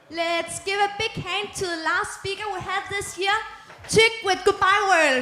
Let's give a big hand to the last speaker we have this year, Chick with Goodbye World.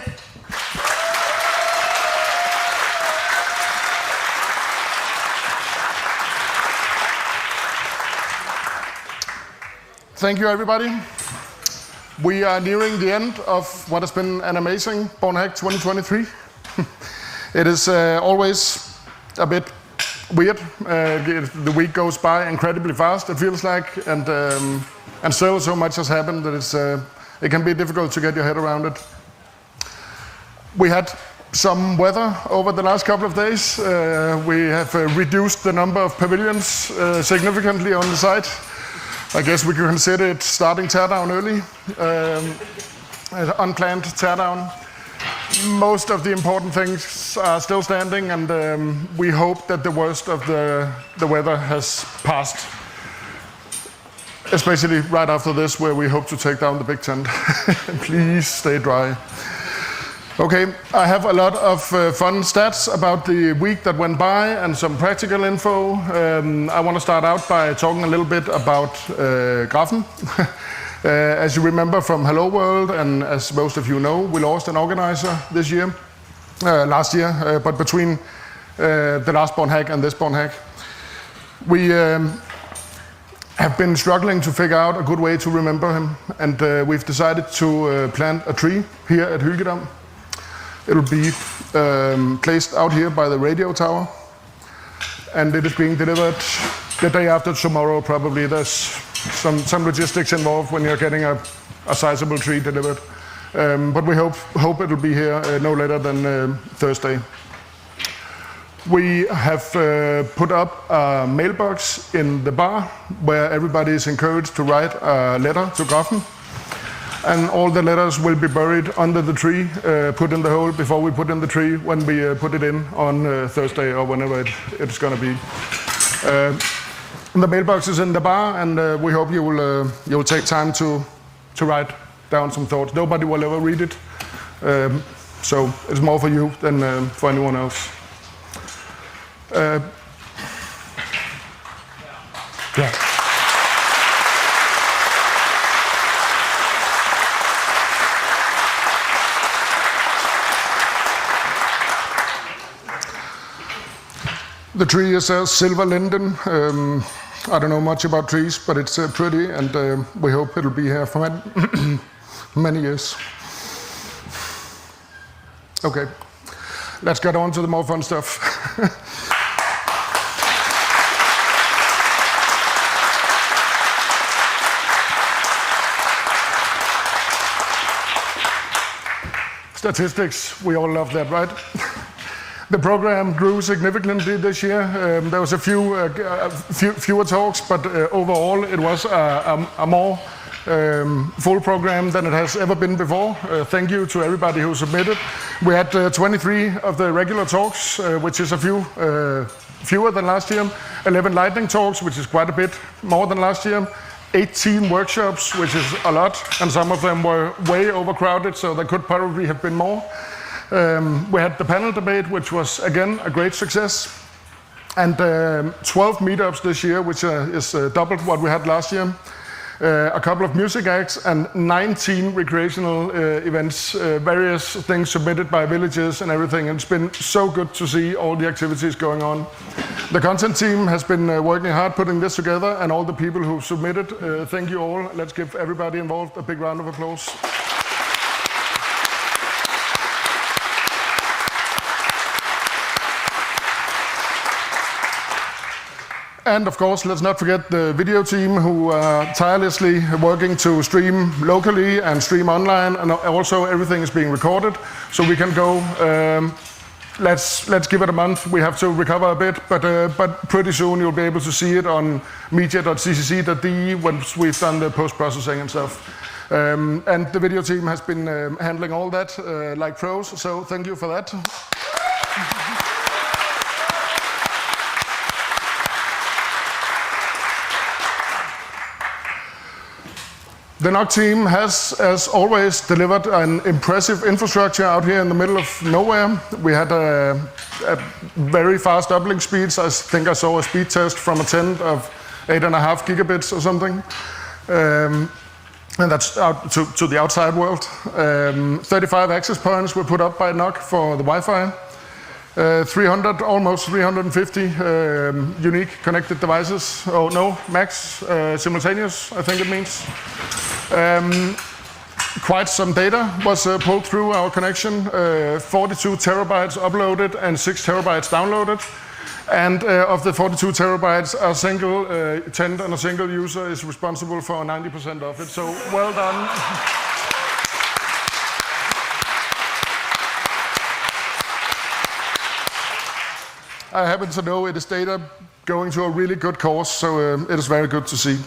Thank you, everybody. We are nearing the end of what has been an amazing Bornhack 2023. It is always a bit weird. The week goes by incredibly fast, it feels like, and still so much has happened that it can be difficult to get your head around it. We had some weather over the last couple of days. We have reduced the number of pavilions significantly on the site. I guess we could consider it starting teardown early, unplanned teardown. Most of the important things are still standing, and we hope that the worst of the weather has passed. Especially right after this, where we hope to take down the big tent. Please stay dry. Okay, I have a lot of fun stats about the week that went by and some practical info. I want to start out by talking a little bit about Graffen. As you remember from Hello World, and as most of you know, we lost an organizer this year, last year, but between the last Bornhack and this Bornhack. We have been struggling to figure out a good way to remember him, and we've decided to plant a tree here at Hylkedam. It'll be placed out here by the radio tower, and it is being delivered the day after tomorrow probably. There's some logistics involved when you're getting a sizable tree delivered. But we hope it'll be here no later than Thursday. We have put up a mailbox in the bar where everybody is encouraged to write a letter to Graffen. And all the letters will be buried under the tree, put in the hole before we put in the tree when we put it in on Thursday or whenever it's going to be. The mailbox is in the bar, and we hope you'll take time to write down some thoughts. Nobody will ever read it, so it's more for you than for anyone else. Yeah. The tree is a silver linden. I don't know much about trees, but it's pretty, and we hope it'll be here for many years. Okay, let's get on to the more fun stuff. Statistics, we all love that, right? The program grew significantly this year. There was a fewer talks, but overall it was a more full program than it has ever been before. Thank you to everybody who submitted. We had 23 of the regular talks, which is a fewer than last year. 11 lightning talks, which is quite a bit more than last year. 18 workshops, which is a lot, and some of them were way overcrowded, so there could probably have been more. We had the panel debate, which was again a great success, and 12 meetups this year, which is doubled what we had last year. A couple of music acts and 19 recreational events, various things submitted by villages and everything. It's been so good to see all the activities going on. The content team has been working hard putting this together, and all the people who submitted, thank you all. Let's give everybody involved a big round of applause. And of course, let's not forget the video team who are tirelessly working to stream locally and stream online, and also everything is being recorded, so we can go. Let's give it a month. We have to recover a bit, but pretty soon you'll be able to see it on media.ccc.de once we've done the post-processing and stuff. And the video team has been handling all that like pros, so thank you for that. The NOC team has, as always, delivered an impressive infrastructure out here in the middle of nowhere. We had a very fast uplink speeds. I think I saw a speed test from a tent of 8.5 gigabits or something. and that's out to the outside world. 35 access points were put up by NOC for the Wi-Fi. 300, almost 350 unique connected devices. Oh no, max simultaneous, I think it means. Quite some data was pulled through our connection. 42 terabytes uploaded and 6 terabytes downloaded. And of the 42 terabytes, a single tenant and a single user is responsible for 90% of it. So well done. I happen to know it is data going to a really good cause, so it is very good to see.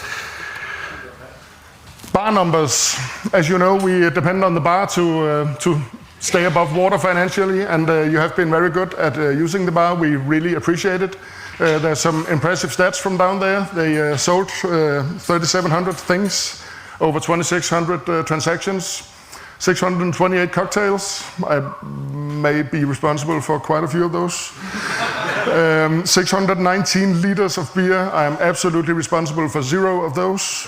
Bar numbers. As you know, we depend on the bar to stay above water financially, and you have been very good at using the bar. We really appreciate it. There's some impressive stats from down there. They sold 3,700 things, over 2,600 transactions, 628 cocktails. I may be responsible for quite a few of those. 619 liters of beer. I am absolutely responsible for 0 of those.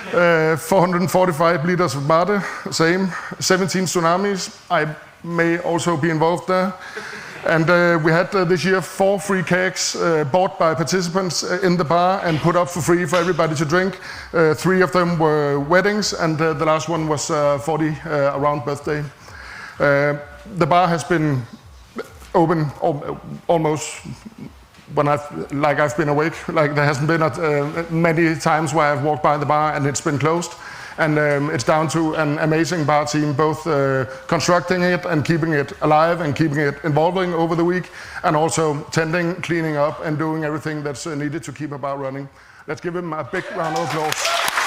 445 liters of mate, same. 17 tsunamis, I may also be involved there. And we had this year 4 free kegs bought by participants in the bar and put up for free for everybody to drink. 3 of them were weddings, and the last one was 40 around birthday. The bar has been open almost when I've been awake. Like there hasn't been many times where I've walked by the bar and it's been closed. And it's down to an amazing bar team, both constructing it and keeping it alive and keeping it evolving over the week, and also tending, cleaning up, and doing everything that's needed to keep a bar running. Let's give him a big round of applause.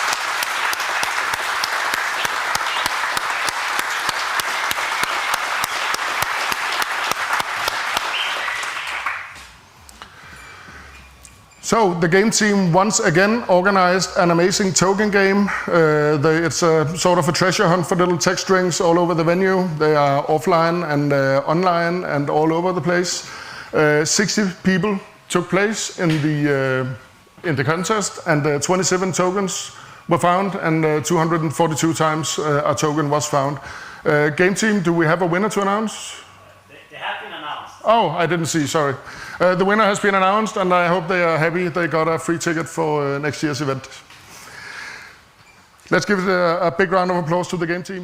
So the game team once again organized an amazing token game. It's a sort of a treasure hunt for little text strings all over the venue. They are offline and online and all over the place. 60 people took place in the contest, and 27 tokens were found, and 242 times a token was found. Game team, do we have a winner to announce? They have been announced. Oh, I didn't see, sorry. The winner has been announced, and I hope they are happy they got a free ticket for next year's event. Let's give it a big round of applause to the game team.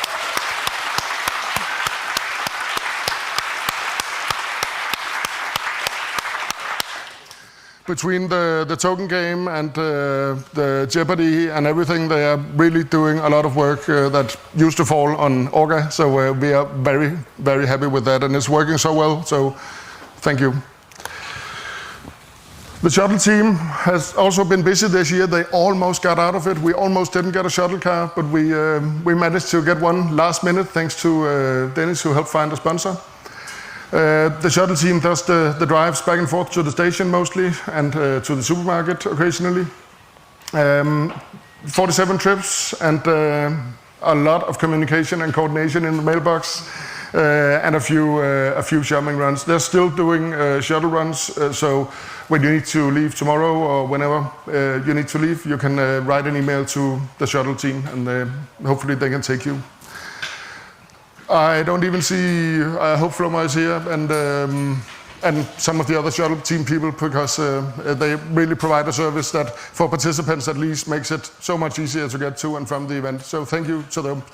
Between the token game and the Jeopardy and everything, they are really doing a lot of work that used to fall on Orga. So we are very, very happy with that, and it's working so well. So thank you. The shuttle team has also been busy this year. They almost got out of it. We almost didn't get a shuttle car, but we managed to get one last minute thanks to Dennis, who helped find a sponsor. The shuttle team does the drives back and forth to the station mostly, and to the supermarket occasionally. 47 trips and a lot of communication and coordination in the mailbox, and a few shopping runs. They're still doing shuttle runs, so when you need to leave tomorrow or whenever you need to leave, you can write an email to the shuttle team, and hopefully they can take you. I don't even see Hope Flummer is here, and some of the other shuttle team people, because they really provide a service that, for participants at least, makes it so much easier to get to and from the event. So thank you to them.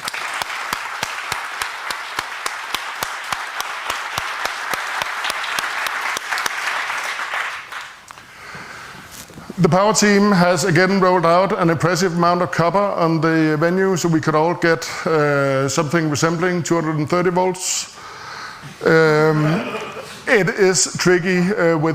The power team has again rolled out an impressive amount of copper on the venue, so we could all get something resembling 230 volts. It is tricky with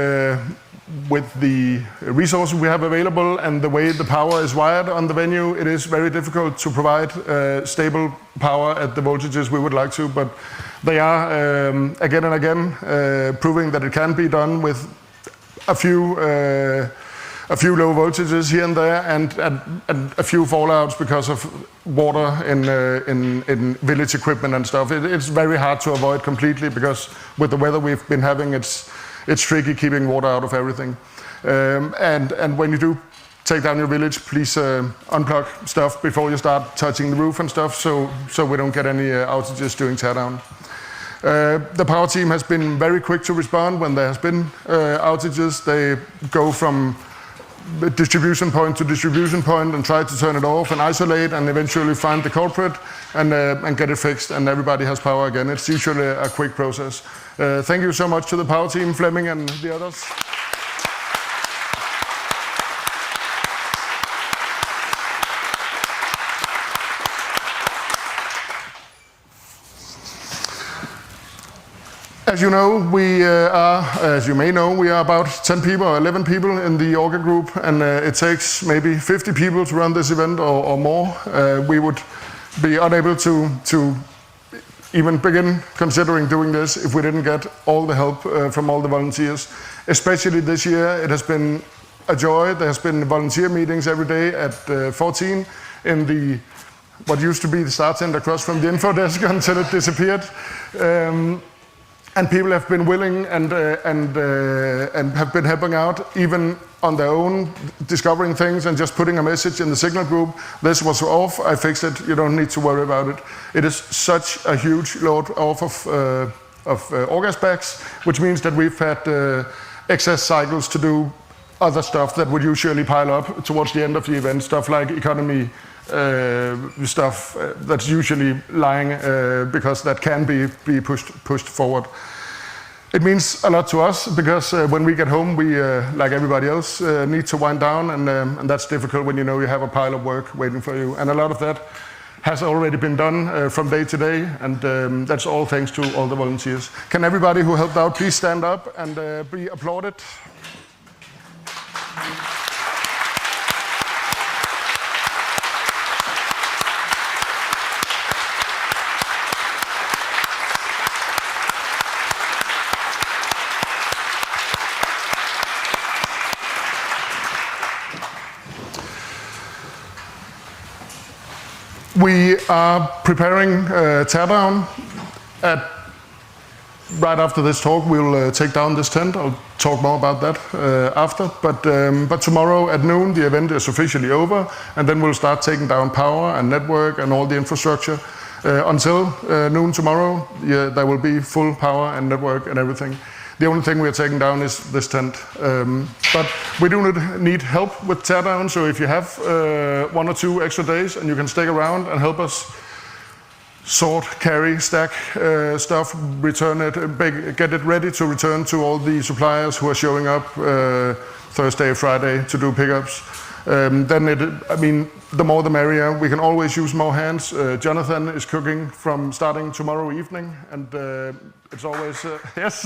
the resources we have available and the way the power is wired on the venue. It is very difficult to provide stable power at the voltages we would like to, but they are again and again proving that it can be done with a few low voltages here and there, and a few fallouts because of water in village equipment and stuff. It's very hard to avoid completely, because with the weather we've been having, it's tricky keeping water out of everything. And when you do take down your village, please unplug stuff before you start touching the roof and stuff, so we don't get any outages during teardown. The power team has been very quick to respond when there has been outages. They go from distribution point to distribution point and try to turn it off and isolate and eventually find the culprit and get it fixed, and everybody has power again. It's usually a quick process. Thank you so much to the power team, Flemming and the others. As you know, as you may know, we are about 10 people or 11 people in the Orga group, and it takes maybe 50 people to run this event or more. We would be unable to even begin considering doing this if we didn't get all the help from all the volunteers. Especially this year, it has been a joy. There has been volunteer meetings every day at 14 in what used to be the start tent across from the info desk until it disappeared. And people have been willing and have been helping out, even on their own, discovering things and just putting a message in the Signal group. This was off, I fixed it, you don't need to worry about it. It is such a huge load off of Orga's backs, which means that we've had excess cycles to do other stuff that would usually pile up towards the end of the event, stuff like economy stuff that's usually lying because that can be pushed forward. It means a lot to us because when we get home, we, like everybody else, need to wind down, and that's difficult when you know you have a pile of work waiting for you. And a lot of that has already been done from day to day, and that's all thanks to all the volunteers. Can everybody who helped out please stand up and be applauded? We are preparing teardown. Right after this talk, we'll take down this tent. I'll talk more about that after. But tomorrow at noon, the event is officially over, and then we'll start taking down power and network and all the infrastructure. Until noon tomorrow, there will be full power and network and everything. The only thing we are taking down is this tent. But we do need help with teardown, so if you have 1 or 2 extra days and you can stick around and help us sort, carry, stack stuff, return it, get it ready to return to all the suppliers who are showing up Thursday, Friday to do pickups. Then the more the merrier. We can always use more hands. Jonathan is cooking from starting tomorrow evening, and it's always, yes.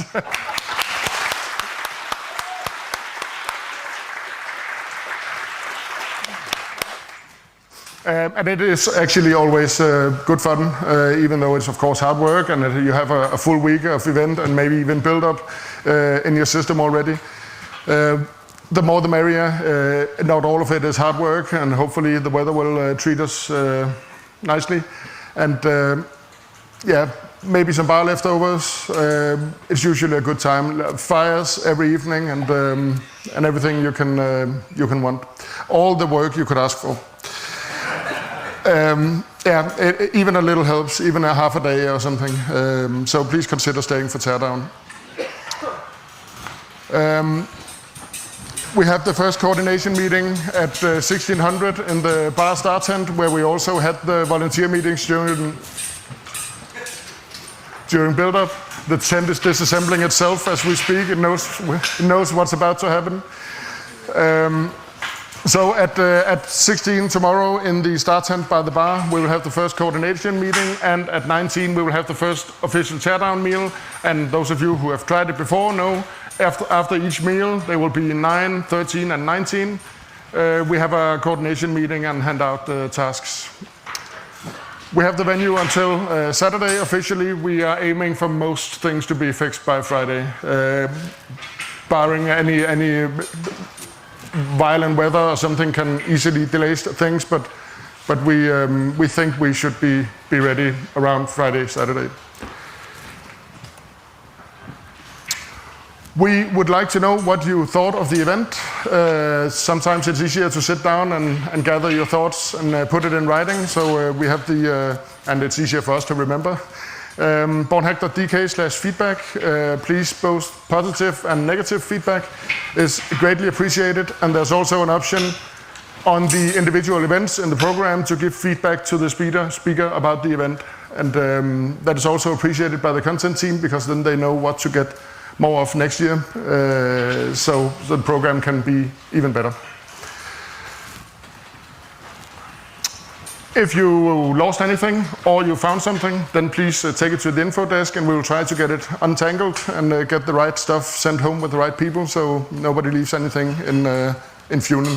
And it is actually always good fun, even though it's of course hard work, and you have a full week of event and maybe even build up in your system already. The more the merrier. Not all of it is hard work, and hopefully the weather will treat us nicely. And yeah, maybe some bar leftovers. It's usually a good time. Fires every evening, and everything you can want. All the work you could ask for. Even a little helps, even a half a day or something. So please consider staying for teardown. We have the first coordination meeting at 1600 in the bar star tent, where we also had the volunteer meetings during build-up. The tent is disassembling itself as we speak. It knows what's about to happen. So at 16 tomorrow in the start tent by the bar, we will have the first coordination meeting, and at 19 we will have the first official teardown meal. And those of you who have tried it before know after each meal there will be 9, 13 and 19. We have a coordination meeting and hand out the tasks. We have the venue until Saturday officially. We are aiming for most things to be fixed by Friday, barring any violent weather or something can easily delay things, but we think we should be ready around Friday, Saturday. We would like to know what you thought of the event. Sometimes it's easier to sit down and gather your thoughts and put it in writing. So we have and it's easier for us to remember. Bornhack.dk/feedback. Please, both positive and negative feedback is greatly appreciated. And there's also an option on the individual events in the program to give feedback to the speaker about the event. And that is also appreciated by the content team, because then they know what to get more of next year, so the program can be even better. If you lost anything or you found something, then please take it to the info desk and we will try to get it untangled and get the right stuff sent home with the right people, so nobody leaves anything in Funen.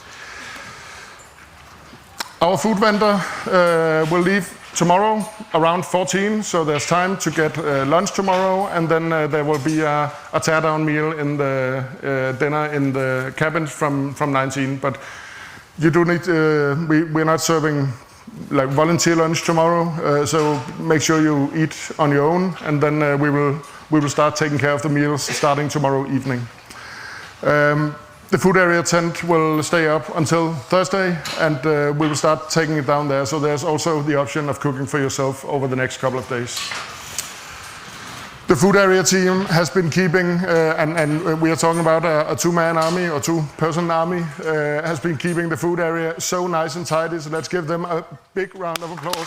Our food vendor will leave tomorrow around 14, so there's time to get lunch tomorrow, and then there will be a teardown meal in the dinner in the cabins from 19. But you do need, we're not serving like volunteer lunch tomorrow, so make sure you eat on your own, and then we will start taking care of the meals starting tomorrow evening. The food area tent will stay up until Thursday, and we will start taking it down there. So there's also the option of cooking for yourself over the next couple of days. The food area team has been keeping, and we are talking about a two-man army or two-person army, has been keeping the food area so nice and tidy. So let's give them a big round of applause.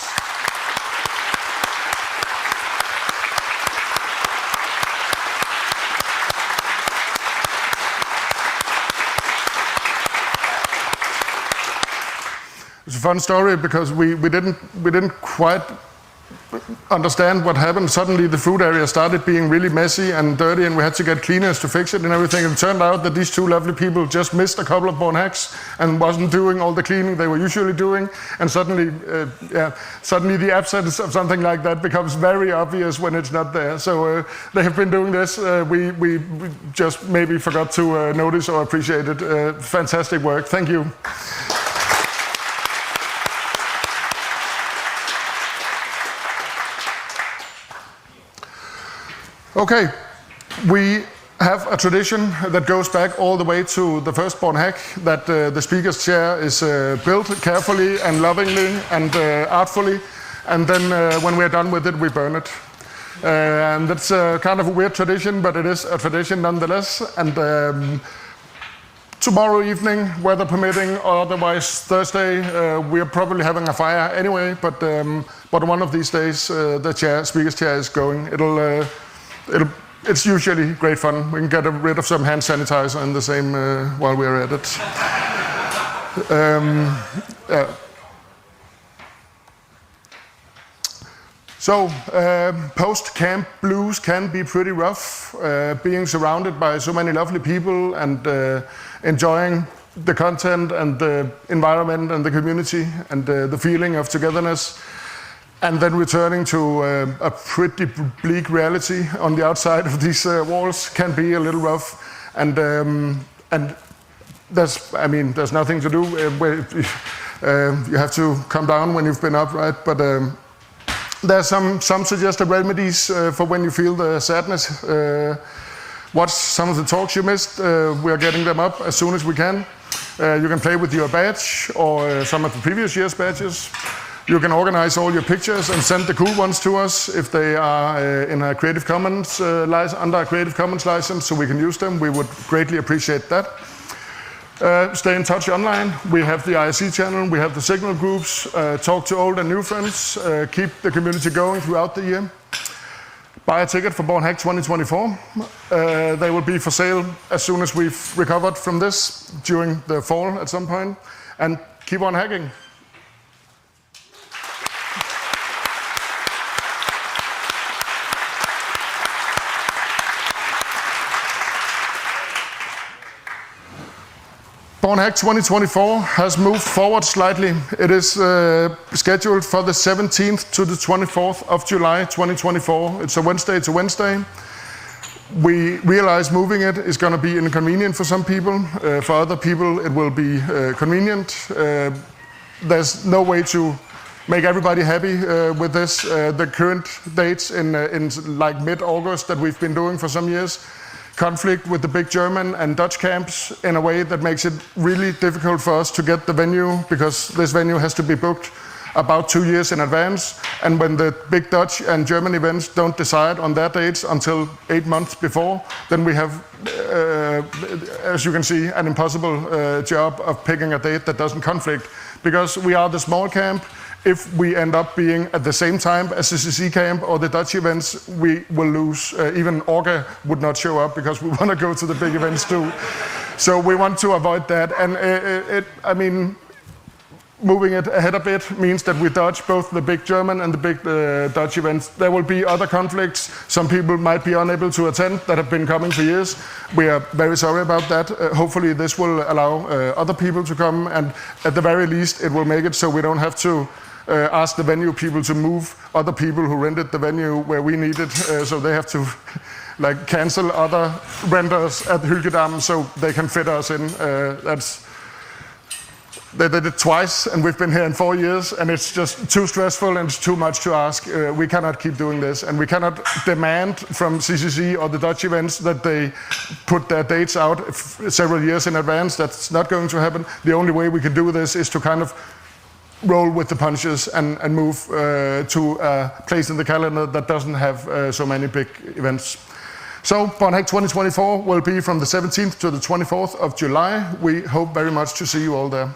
It's a fun story because we didn't quite understand what happened. Suddenly the food area started being really messy and dirty, and we had to get cleaners to fix it and everything. And it turned out that these two lovely people just missed a couple of Bornhacks and wasn't doing all the cleaning they were usually doing. And suddenly the absence of something like that becomes very obvious when it's not there. So they have been doing this. We just maybe forgot to notice or appreciate it. Fantastic work. Thank you. Okay, we have a tradition that goes back all the way to the first Bornhack, that the speaker's chair is built carefully and lovingly and artfully, and then when we're done with it, we burn it. And that's kind of a weird tradition, but it is a tradition nonetheless. And tomorrow evening, weather permitting, or otherwise Thursday, we are probably having a fire anyway, but one of these days the speaker's chair is going. It's usually great fun. We can get rid of some hand sanitizer in the same while we're at it. So, post-camp blues can be pretty rough. Being surrounded by so many lovely people and enjoying the content and the environment and the community and the feeling of togetherness. And then returning to a pretty bleak reality on the outside of these walls can be a little rough. And there's nothing to do. You have to come down when you've been up, right? But there's some suggested remedies for when you feel the sadness. Watch some of the talks you missed. We are getting them up as soon as we can. You can play with your badge or some of the previous year's badges. You can organize all your pictures and send the cool ones to us if they are in a Creative Commons under a Creative Commons license, so we can use them. We would greatly appreciate that. Stay in touch online. We have the IRC channel, we have the Signal groups. Talk to old and new friends. Keep the community going throughout the year. Buy a ticket for Bornhack 2024. They will be for sale as soon as we've recovered from this during the fall at some point. And keep on hacking. Bornhack 2024 has moved forward slightly. It is scheduled for the 17th to the 24th of July 2024. It's a Wednesday to Wednesday. We realize moving it is going to be inconvenient for some people. For other people, it will be convenient. There's no way to make everybody happy with this. The current dates in like mid-August that we've been doing for some years conflict with the big German and Dutch camps in a way that makes it really difficult for us to get the venue, because this venue has to be booked about 2 years in advance, and when the big Dutch and German events don't decide on their dates until 8 months before, then we have, as you can see, an impossible job of picking a date that doesn't conflict, because we are the small camp. If we end up being at the same time as the CCC camp or the Dutch events, we will lose. Even Orga would not show up because we want to go to the big events too. So we want to avoid that, and I mean, moving it ahead a bit means that we dodge both the big German and the big Dutch events. There will be other conflicts. Some people might be unable to attend that have been coming for years. We are very sorry about that. Hopefully this will allow other people to come, and at the very least it will make it so we don't have to ask the venue people to move other people who rented the venue where we need it, so they have to like cancel other renters at Hylkedam so they can fit us in. They did it twice, and we've been here in 4 years, and it's just too stressful and it's too much to ask. We cannot keep doing this, and we cannot demand from CCC or the Dutch events that they put their dates out several years in advance. That's not going to happen. The only way we can do this is to kind of roll with the punches and move to a place in the calendar that doesn't have so many big events. So Bornhack 2024 will be from the 17th to the 24th of July. We hope very much to see you all there.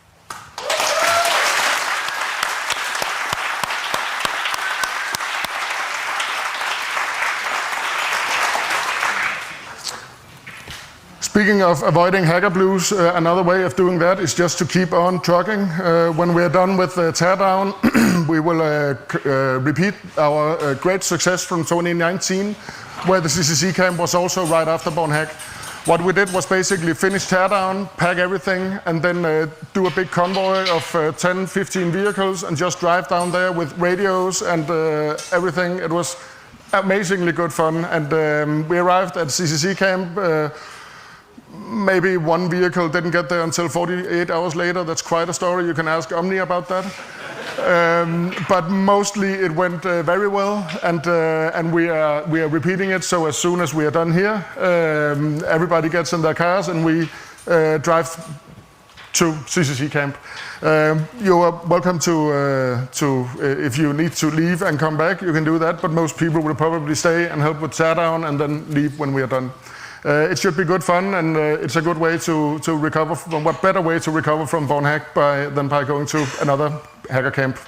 Speaking of avoiding hacker blues, another way of doing that is just to keep on trucking. When we're done with the teardown, we will repeat our great success from 2019, where the CCC camp was also right after Bornhack. What we did was basically finish teardown, pack everything, and then do a big convoy of 10, 15 vehicles and just drive down there with radios and everything. It was amazingly good fun, and we arrived at CCC camp. Maybe one vehicle didn't get there until 48 hours later. That's quite a story. You can ask Omni about that. But mostly it went very well, and we are repeating it. So as soon as we are done here, everybody gets in their cars and we drive to CCC camp. You are welcome to if you need to leave and come back, you can do that. But most people will probably stay and help with teardown and then leave when we are done. It should be good fun, and it's a good way to recover from, what better way to recover from Bornhack than by going to another hacker camp.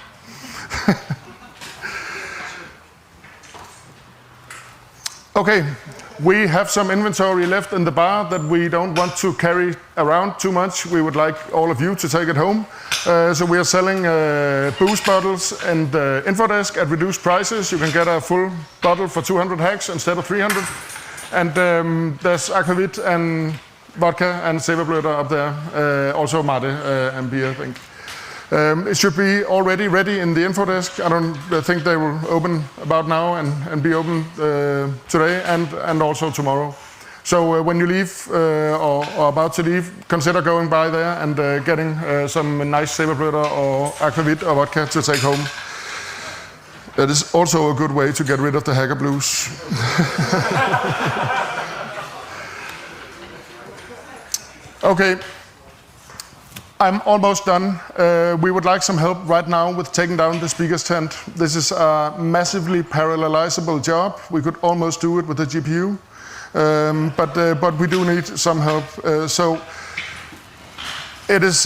Okay, we have some inventory left in the bar that we don't want to carry around too much. We would like all of you to take it home. So we are selling booze bottles and Infodesk at reduced prices. You can get a full bottle for 200 hacks instead of 300. And there's aquavit and vodka and Zeberblöder up there, also mate and beer, I think. It should be already ready in the Infodesk. I think they will open about now and be open today and also tomorrow. So when you leave or about to leave, consider going by there and getting some nice Zeberblöder or aquavit or vodka to take home. That is also a good way to get rid of the hacker blues. Okay, I'm almost done. We would like some help right now with taking down the speaker's tent. This is a massively parallelizable job. We could almost do it with the GPU, but we do need some help. So it is.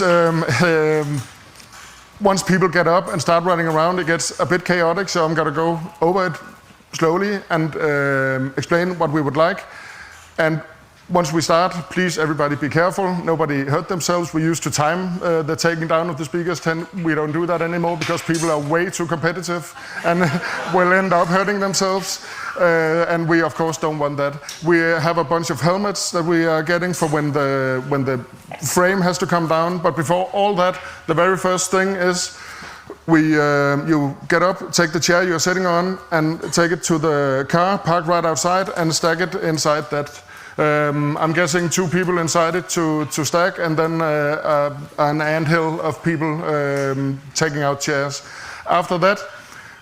Once people get up and start running around, it gets a bit chaotic, so I'm going to go over it slowly and explain what we would like. And once we start, please everybody be careful. Nobody hurt themselves. We used to time the taking down of the speaker's tent. We don't do that anymore because people are way too competitive and will end up hurting themselves. And we of course don't want that. We have a bunch of helmets that we are getting for when the frame has to come down. But before all that, the very first thing is you get up, take the chair you're sitting on, and take it to the car, park right outside, and stack it inside that. I'm guessing 2 people inside it to stack, and then an anthill of people taking out chairs. After that,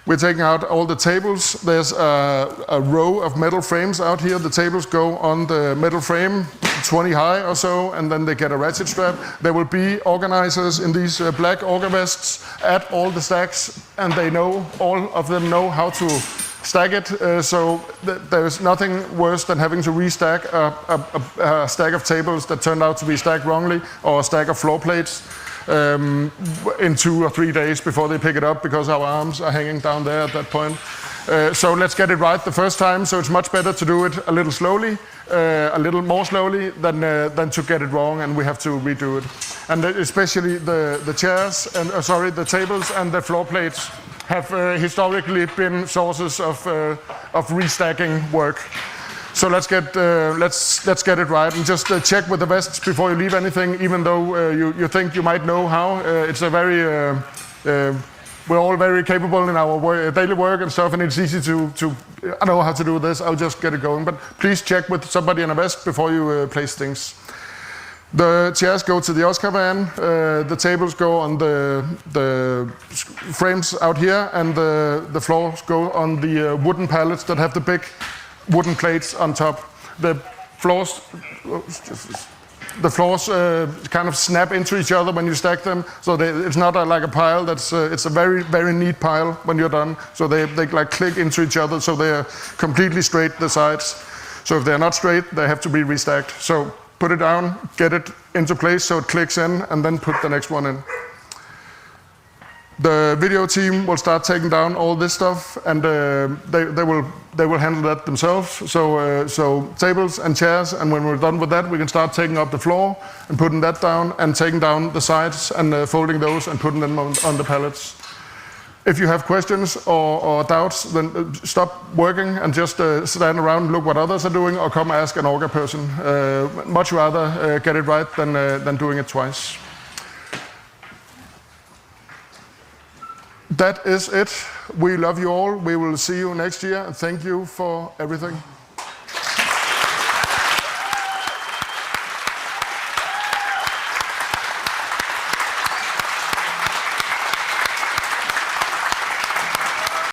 We're taking out all the tables. There's a row of metal frames out here. The tables go on the metal frame, 20 high or so, and then they get a ratchet strap. There will be organizers in these black auger vests at all the stacks, and all of them know how to stack it. So there's nothing worse than having to restack a stack of tables that turned out to be stacked wrongly, or a stack of floor plates. In 2 or 3 days before they pick it up, because our arms are hanging down there at that point. So let's get it right the first time. So it's much better to do it a little slowly, a little more slowly than to get it wrong and we have to redo it. And especially the chairs and the tables and the floor plates have historically been sources of restacking work. So let's get it right, and just check with the vests before you leave anything, even though you think you might know how. It's a very we're all very capable in our daily work and stuff, and it's easy to I know how to do this. I'll just get it going. But please check with somebody in a vest before you place things. The chairs go to the Oscar van. The tables go on the frames out here, and the floors go on the wooden pallets that have the big wooden plates on top. The floors kind of snap into each other when you stack them, so it's not like a pile. It's a very, very neat pile when you're done. So they like click into each other, so they're completely straight, the sides. So if they're not straight, they have to be restacked. So put it down, get it into place so it clicks in, and then put the next one in. The video team will start taking down all this stuff, and they will handle that themselves. So tables and chairs, and when we're done with that, we can start taking up the floor and putting that down, and taking down the sides and folding those and putting them on the pallets. If you have questions or doubts, then stop working and just stand around and look what others are doing, or come ask an auger person. Much rather get it right than doing it twice. That is it. We love you all. We will see you next year. Thank you for everything.